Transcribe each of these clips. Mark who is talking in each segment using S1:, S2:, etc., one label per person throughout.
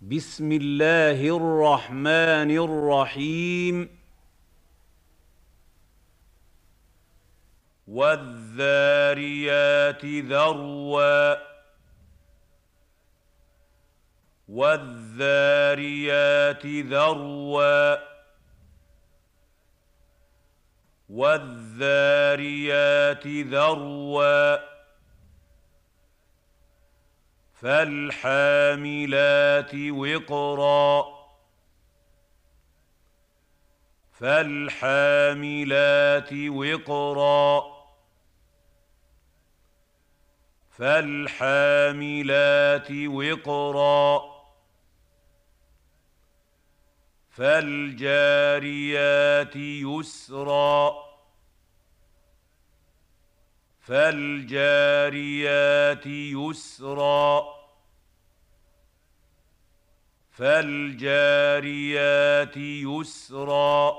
S1: بسم الله الرحمن الرحيم. والذاريات ذروا والذاريات ذروا والذاريات ذروا فالحاملات وقرا فالحاملات وقرا فالحاملات وقرا فالجاريات يسرا فالجاريات يسرا فالجاريات يسرا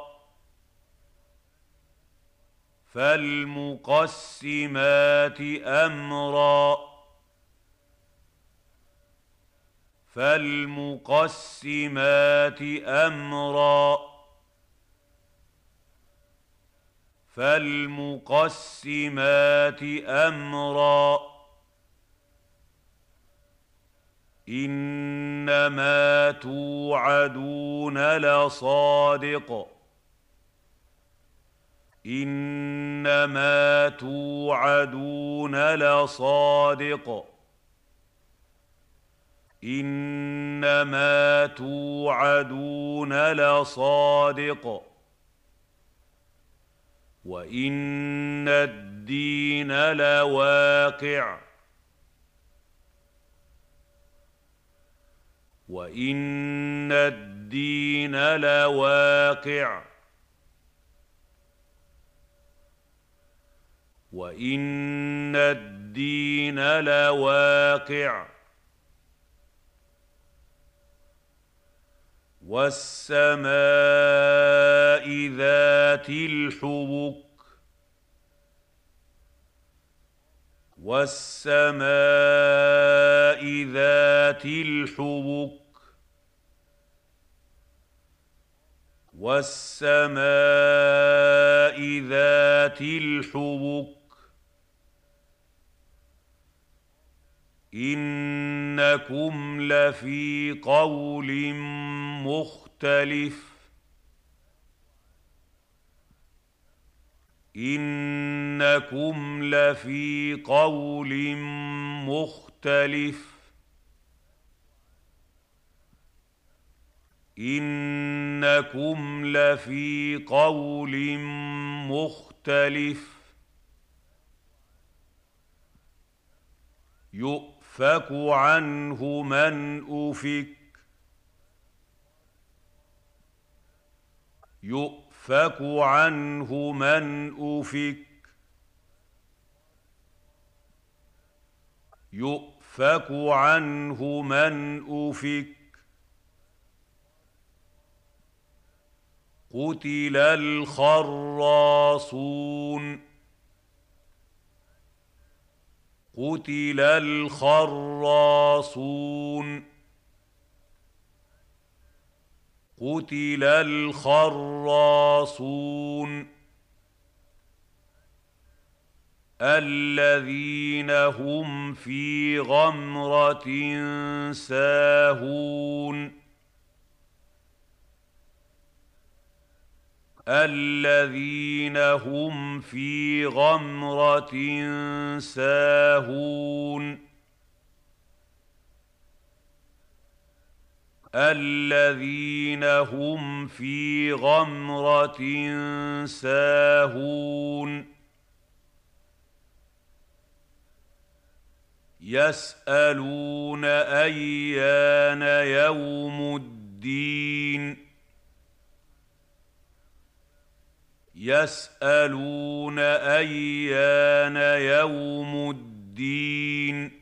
S1: فالمقسمات أمرا فالمقسمات أمرا فالمقسمات أمرا إنما توعدون لصادق إنما توعدون لصادق إنما توعدون لصادق وإن الدين لواقع وإن الدين لواقع وإن الدين لواقع والسماء ذات الحبك والسماء ذات الحبك والسماء ذات الحبك إنكم لفي قول مختلف إنكم لفي قول مختلف إنكم لفي قول مختلف يؤفك عنه من أفك يؤفك عنه من أفك يؤفك عنه من أفك قتل الخراصون قتل الخراصون قتل الخراصون الذين هم في غمرة ساهون الذين هم في غمرة ساهون الذين هم في غمرة ساهون يسألون أيان يوم الدين يسألون أيان يوم الدين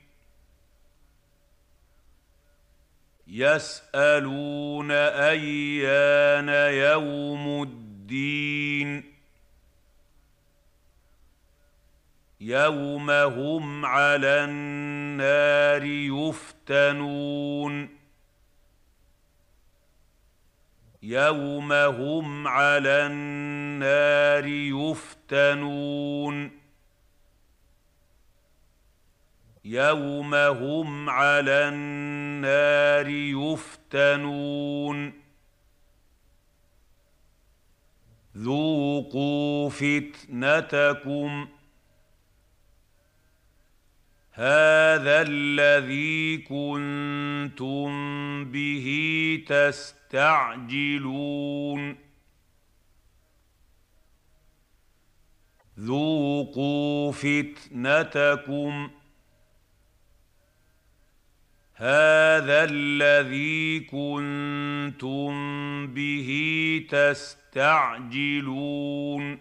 S1: يسألون أيان يوم الدين يوم هم على النار يفتنون يوم هم على النار يفتنون يوم هم على النار يفتنون ذوقوا فتنتكم هذا الذي كنتم به تستعجلون ذوقوا فتنتكم هذا الذي كنتم به تستعجلون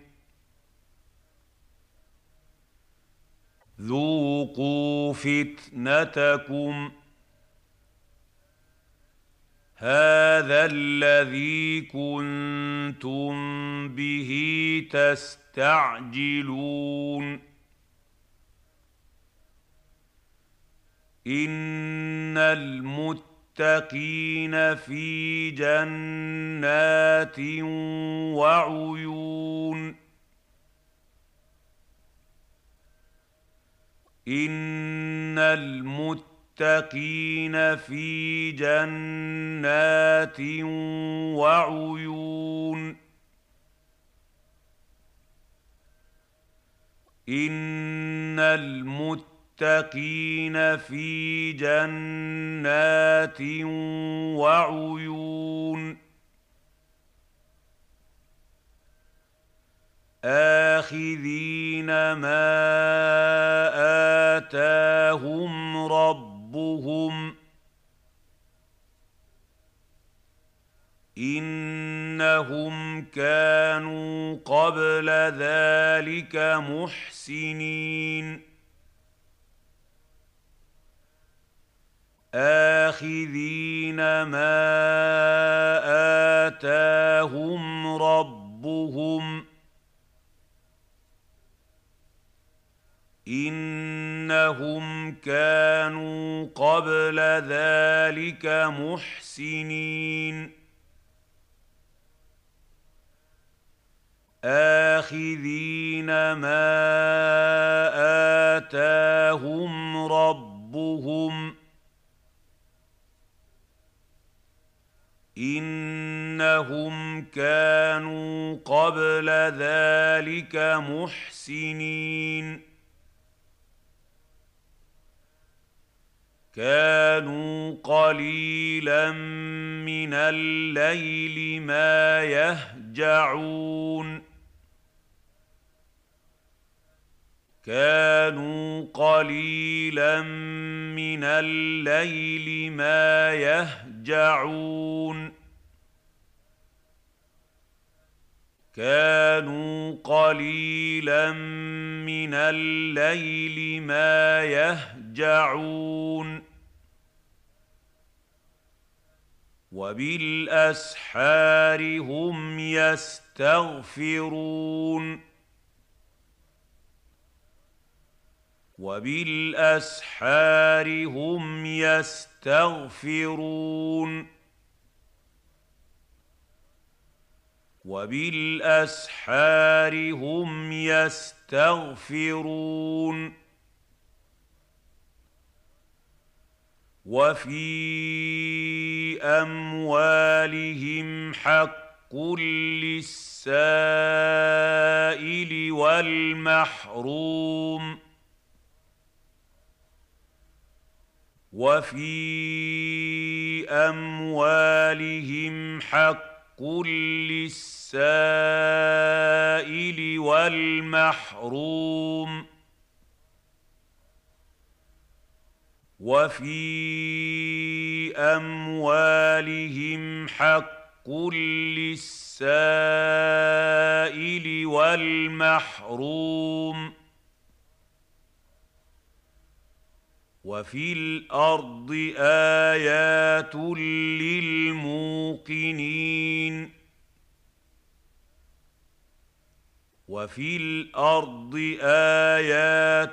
S1: ذوقوا فتنتكم هذا الذي كنتم به تستعجلون إن المتقين في جنات وعيون إن المتقين في جنات وعيون إن المتقين في جنات وعيون آخذين ما آتاهم ربهم إنهم كانوا قبل ذلك محسنين آخذين ما آتاهم ربهم إنهم كانوا قبل ذلك محسنين آخذين ما آتاهم ربهم إنهم كانوا قبل ذلك محسنين كانوا قليلا من الليل ما يهجعون كانوا قليلا من الليل ما يهجعون كانوا قليلا من الليل ما يهجعون وبالأسحار هم يستغفرون وبالأسحار هم يستغفرون وبالأسحار هم يستغفرون وفي أموالهم حق للسائل والمحروم وفي أموالهم حق للسائل والمحروم وفي أموالهم حق للسائل والمحروم وفي الأرض آيات للموقنين وفي الأرض آيات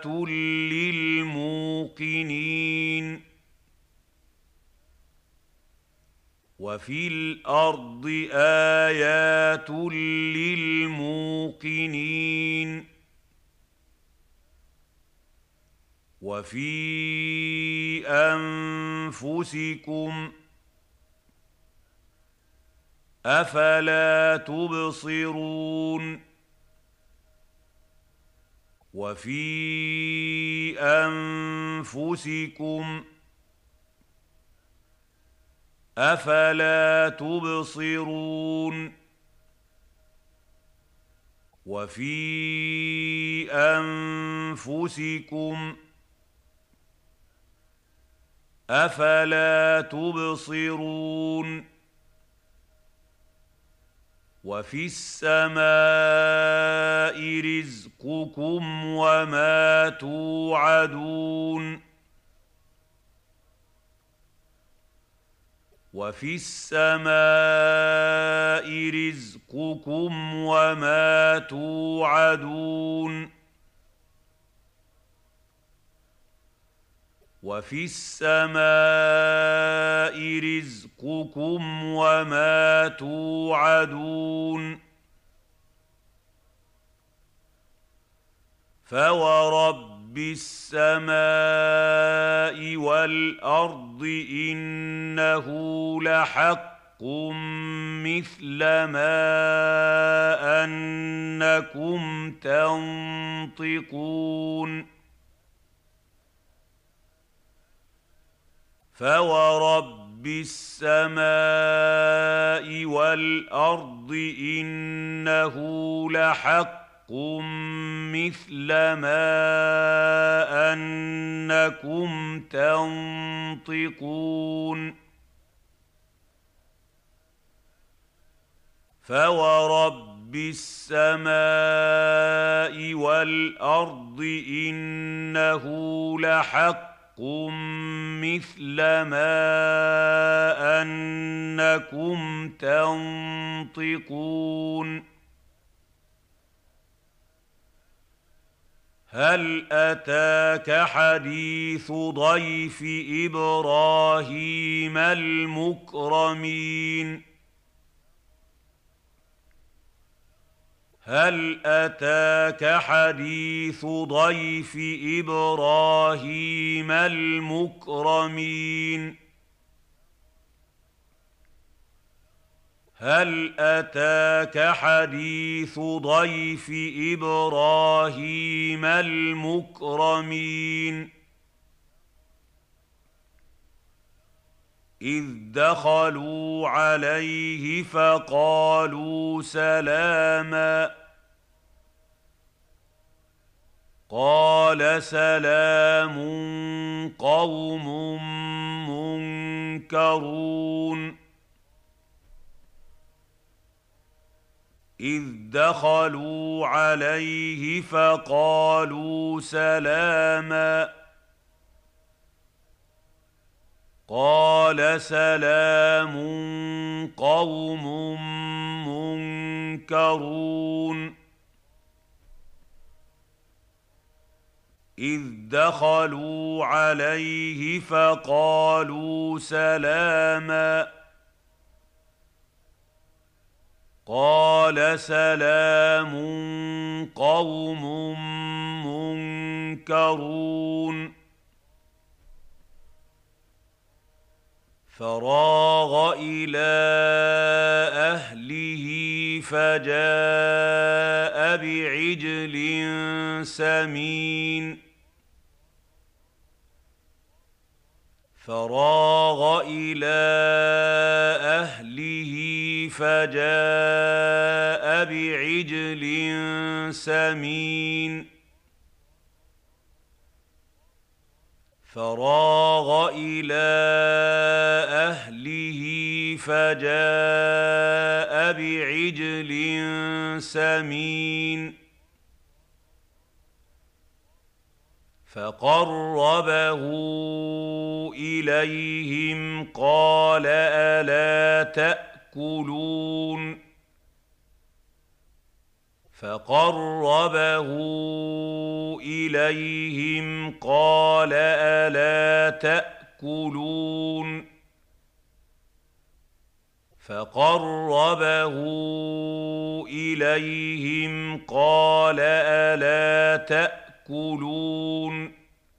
S1: للموقنين وفي الأرض آيات للموقنين وفي أنفسكم أفلا تبصرون وفي أنفسكم أفلا تبصرون وفي أنفسكم أفلا تبصرون وفي السماء رزقكم وما توعدون وفي السماء رزقكم وما توعدون وفي السماء رزقكم وما توعدون فورب السماء والأرض إنه لحق مثل ما أنكم تنطقون فورب السماء والأرض إنه لحق مثل ما أنكم تنطقون فورب السماء والأرض إنه لحق مثل ما أنكم تنطقون هل أتاك حديث ضيف إبراهيم المكرمين هل أتاك حديث ضيف إبراهيم المكرمين هل أتاك حديث ضيف إبراهيم المكرمين إذ دخلوا عليه فقالوا سلاما قال سلام قوم منكرون إذ دخلوا عليه فقالوا سلاما قال سلام قوم منكرون إذ دخلوا عليه فقالوا سلاما قال سلام قوم منكرون فراغ إلى أهله فجاء بعجل سمين فراغ إلى أهله فجاء بعجل سمين فراغ إلى أهله فجاء بعجل سمين فقربه إليهم قال ألا تأكلون فقربه إليهم قال ألا تأكلون فقربه إليهم قال ألا تأكلون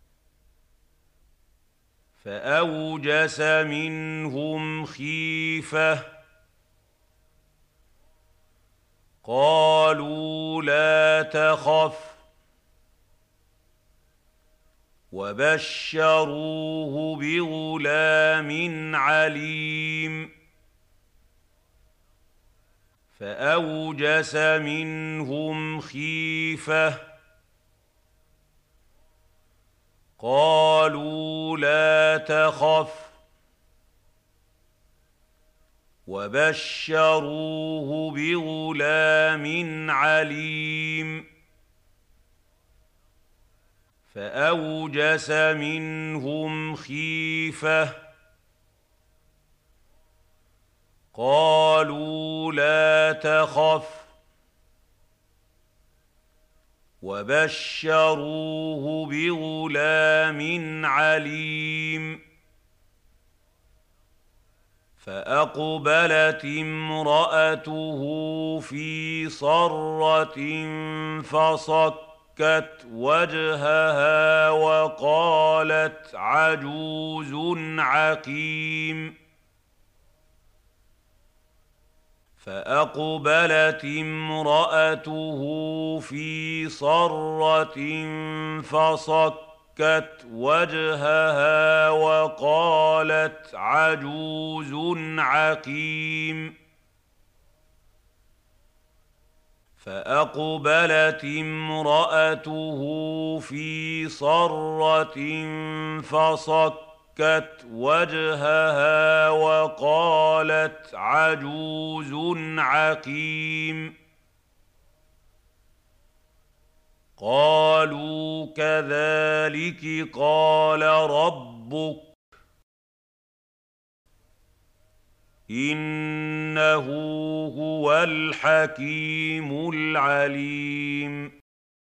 S1: فأوجس منهم خيفة قالوا لا تخف وبشروه بغلام عليم فأوجس منهم خيفة قالوا لا تخف وبشروه بغلام عليم فأوجس منهم خيفة قالوا لا تخف وبشروه بغلام عليم فأقبلت امرأته في صرة فصكت وجهها وقالت عجوز عقيم فأقبلت امرأته في صرة فصكت وجهها وقالت عجوز عقيم فأقبلت امرأته في صرة فصكت وجهها وقالت عجوز عقيم قالوا كذلك قال ربك إنه هو الحكيم العليم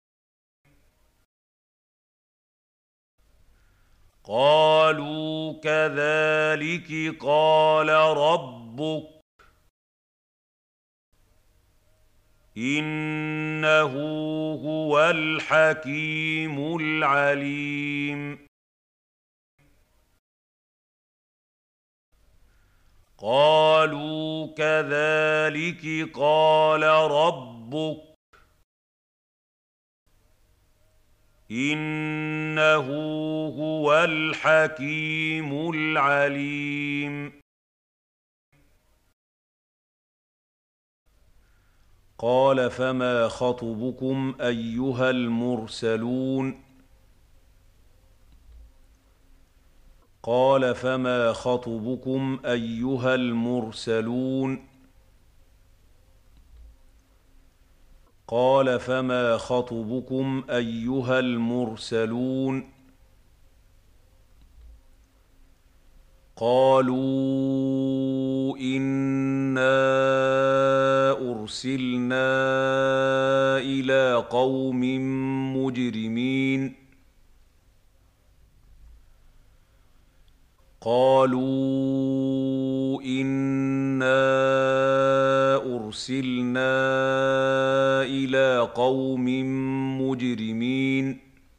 S1: قالوا كذلك قال ربك إنه هو الحكيم العليم قالوا كذلك قال ربك إنه هو الحكيم العليم قال فما خطبكم أيها المرسلون قال فما خطبكم أيها المرسلون قال فما خطبكم أيها المرسلون قالوا إنا أرسلنا إلى قوم مجرمين قالوا إنا أرسلنا إلى قوم مجرمين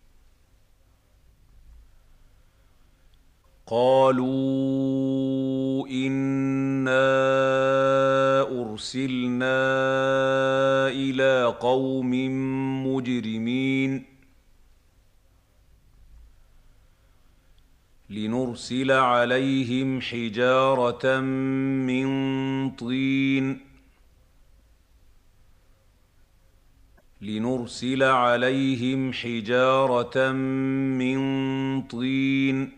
S1: قالوا إنا أرسلنا إلى قوم مجرمين لنرسل عليهم حجارة من طين لنرسل عليهم حجارة من طين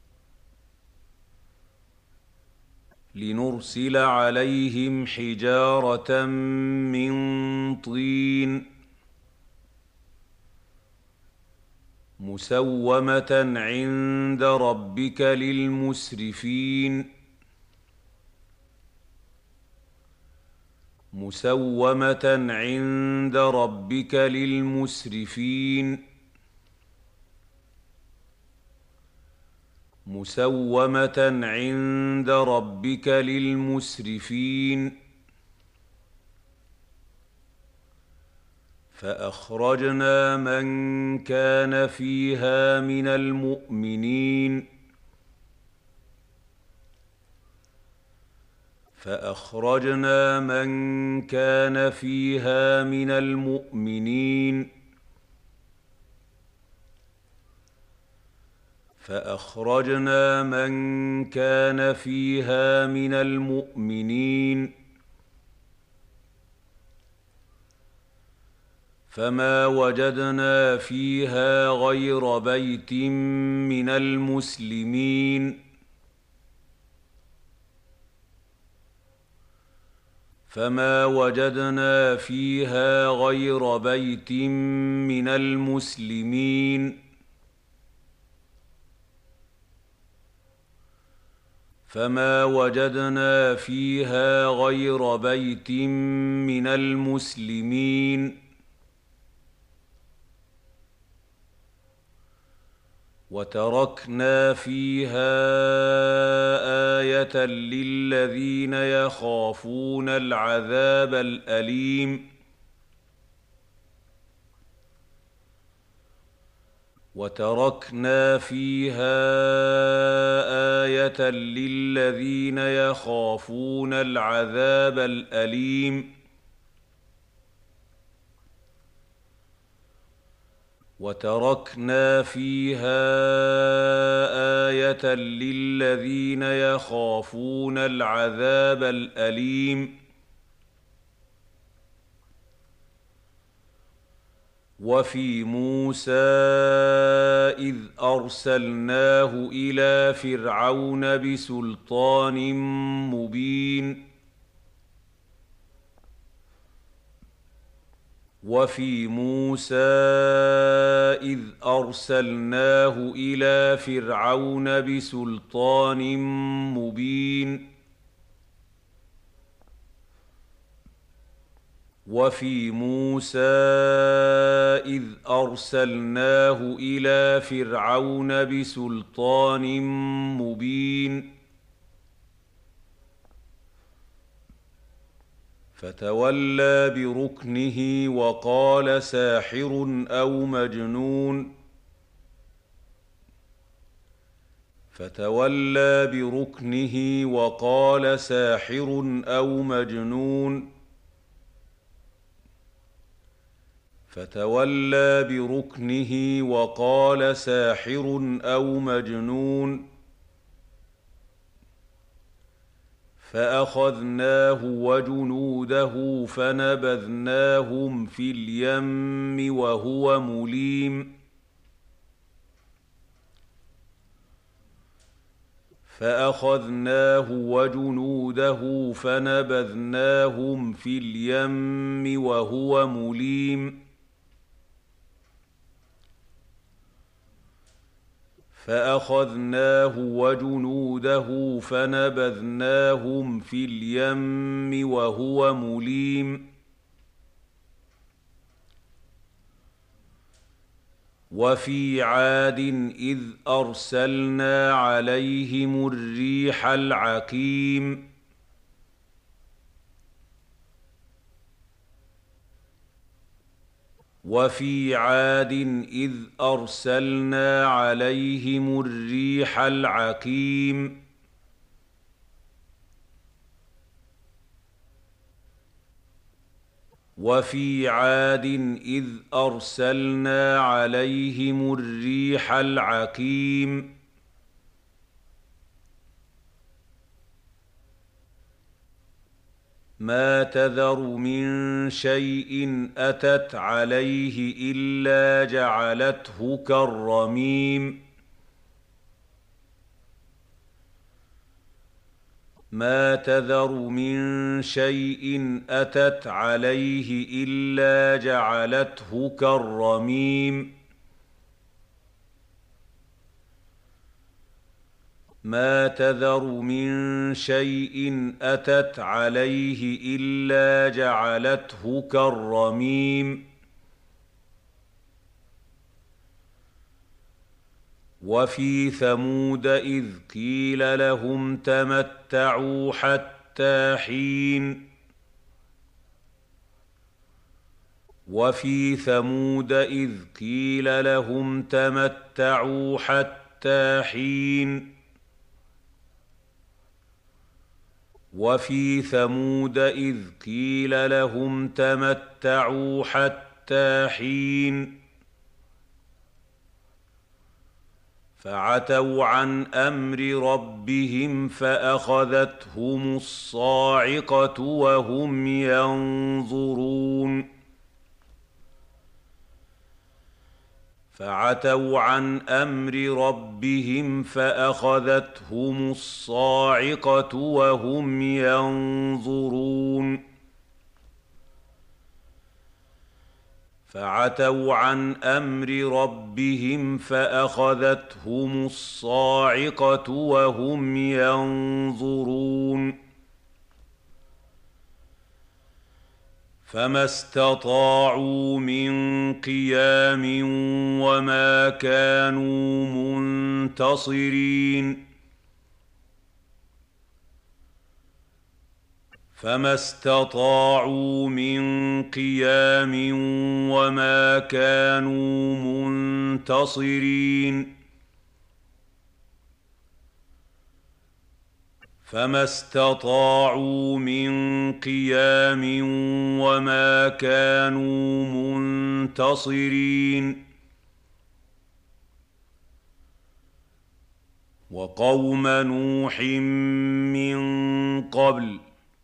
S1: لنرسل عليهم حجارة من طين مسومة عند ربك للمسرفين مسومة عند ربك للمسرفين مسومة عند ربك للمسرفين فأخرجنا من كان فيها من المؤمنين فأخرجنا من كان فيها من المؤمنين فأخرجنا من كان فيها من المؤمنين فما وجدنا فيها غير بيت من المسلمين فما وجدنا فيها غير بيت من المسلمين فما وجدنا فيها غير بيت من المسلمين وتركنا فيها آية للذين يخافون العذاب الأليم وتركنا فيها آية للذين يخافون العذاب الأليم وتركنا فيها آية للذين يخافون العذاب الأليم وفي موسى إذ أرسلناه إلى فرعون بسلطان مبين وفي موسى إذ أرسلناه إلى فرعون بسلطان مبين وفي موسى إذ أرسلناه إلى فرعون بسلطان مبين فتولى بركنه وقال ساحر أو مجنون فتولى بركنه وقال ساحر أو مجنون فتولى بركنه وقال ساحر أو مجنون فأخذناه وجنوده فنبذناهم في اليم وهو مليم فأخذناه وجنوده فنبذناهم في اليم وهو مليم فأخذناه وجنوده فنبذناهم في اليم وهو مليم وفي عاد إذ أرسلنا عليهم الريح العقيم وفي عاد إذ أرسلنا عليهم الريح العقيم وفي عاد إذ أرسلنا عليهم الريح العقيم ما تذر من شيء أتت عليه إلا جعلته كالرميم ما تذر من شيء أتت عليه إلا جعلته كالرميم ما تذر من شيء أتت عليه إلا جعلته كالرميم وفي ثمود إذ قيل لهم تمتعوا حتى حين وفي ثمود إذ قيل لهم تمتعوا حتى حين وفي ثمود إذ قيل لهم تمتعوا حتى حين فعتوا عن أمر ربهم فأخذتهم الصاعقة وهم ينظرون فعتوا عن أمر ربهم فأخذتهم الصاعقة وهم ينظرون فعتوا عن أمر ربهم فأخذتهم الصاعقة وهم ينظرون فما استطاعوا من قيام وما كانوا منتصرين فما استطاعوا من قيام وما كانوا منتصرين فما استطاعوا من قيام وما كانوا منتصرين وقوم نوح من قبل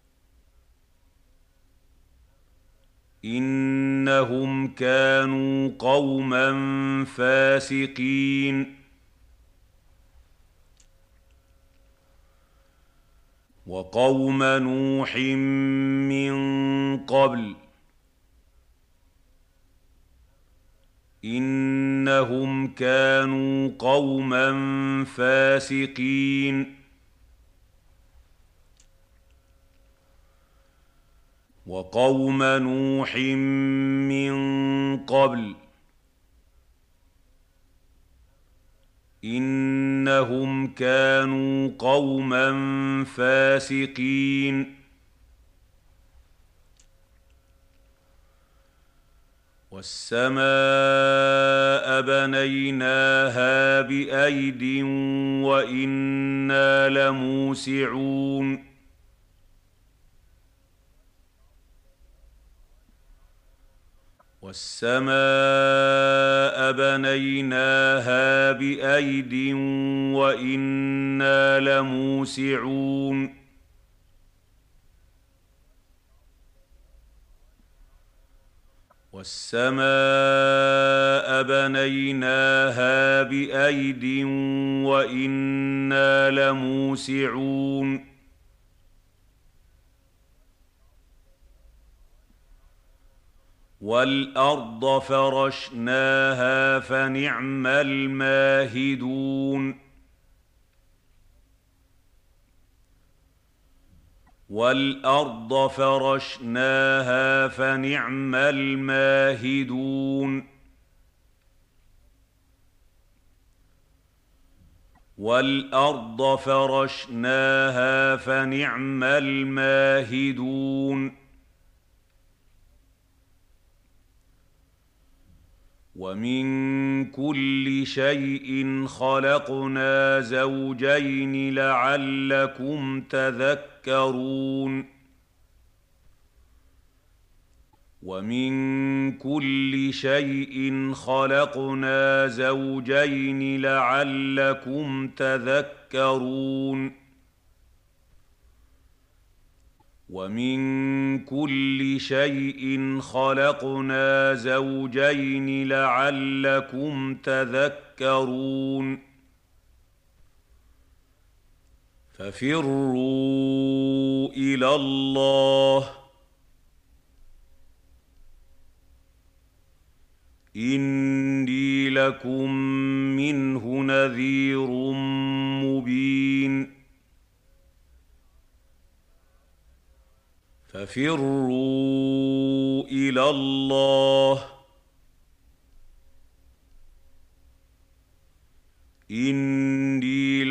S1: إنهم كانوا قوما فاسقين وقوم نوح من قبل إنهم كانوا قوما فاسقين وقوم نوح من قبل إنهم كانوا قوما فاسقين والسماء بنيناها بأيد وإنا لموسعون والسماء بنيناها بأيد وإنا لموسعون والسماء بنيناها بأيد وإنا لموسعون والأرض فرشناها فنعم الماهدون والأرض فرشناها فنعم الماهدون والأرض فرشناها فنعم الماهدون ومن كل شيء خلقنا زوجين لعلكم تذكرون ومن كل شيء خلقنا زوجين لعلكم تذكرون ومن كل شيء خلقنا زوجين لعلكم تذكرون ففروا إلى الله إني لكم منه نذير مبين ففروا إلى الله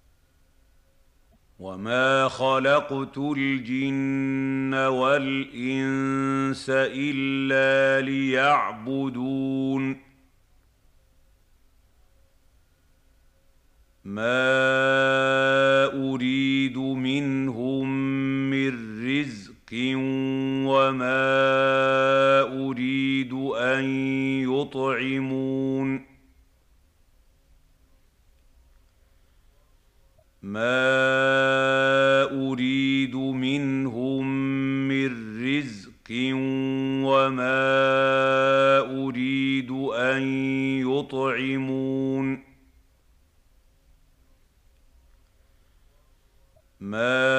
S1: وما خلقت الجن والانس الا ليعبدون ما أريد منهم من رزق وما أريد أن يطعمون ما أريد منهم من رزق وما أريد أن يطعمون ما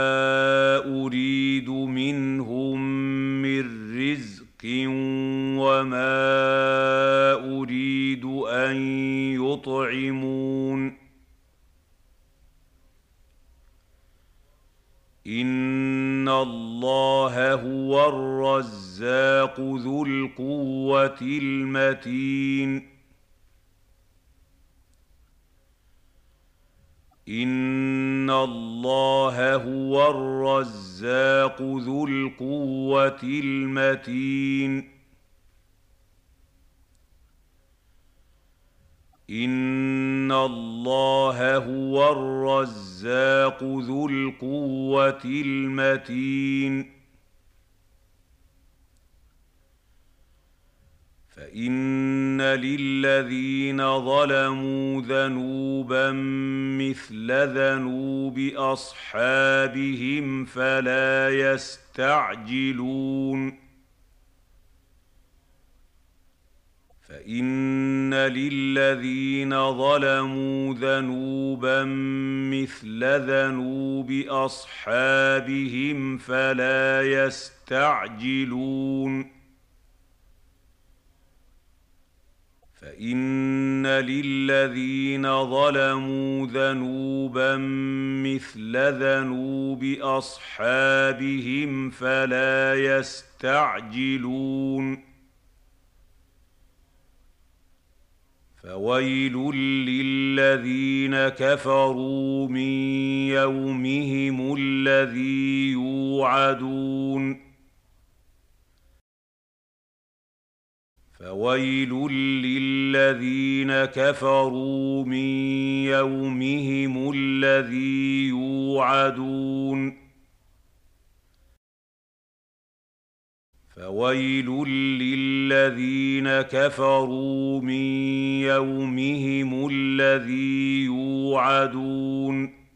S1: أريد منهم من رزق وما أريد أن يطعمون إن الله هو الرزاق ذو القوة المتين إن الله هو الرزاق ذو القوة المتين إن الله هو الرزاق ذو القوة المتين فإن للذين ظلموا ذنوبا مثل ذنوب أصحابهم فلا يستعجلون فإن للذين ظلموا ذنوبا مثل ذنوب أصحابهم فلا يستعجلون فإن للذين ظلموا ذنوبا مثل ذنوب أصحابهم فلا يستعجلون فويل للذين كفروا من يومهم الذي يوعدون فويل للذين كفروا من يومهم الذي يوعدون فويل للذين كفروا من يومهم الذي يوعدون